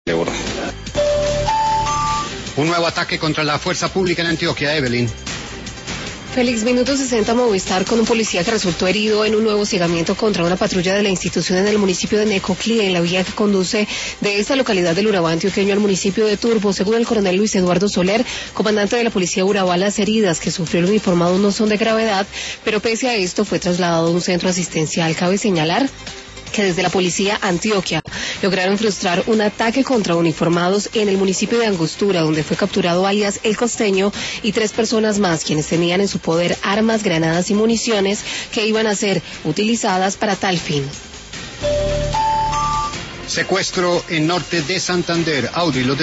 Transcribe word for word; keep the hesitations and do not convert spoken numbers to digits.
Un nuevo ataque contra la fuerza pública en Antioquia, Evelyn. Félix, minuto sesenta, Movistar con un policía que resultó herido en un nuevo hostigamiento contra una patrulla de la institución en el municipio de Necoclí, en la vía que conduce de esta localidad del Urabá antioqueño al municipio de Turbo. Según el coronel Luis Eduardo Soler, comandante de la policía Urabá, las heridas que sufrió el uniformado no son de gravedad, pero pese a esto fue trasladado a un centro asistencial. Cabe señalar que desde la policía Antioquia lograron frustrar un ataque contra uniformados en el municipio de Angostura, donde fue capturado alias El Costeño y tres personas más, quienes tenían en su poder armas, granadas y municiones que iban a ser utilizadas para tal fin. Secuestro en norte de Santander. Audi, los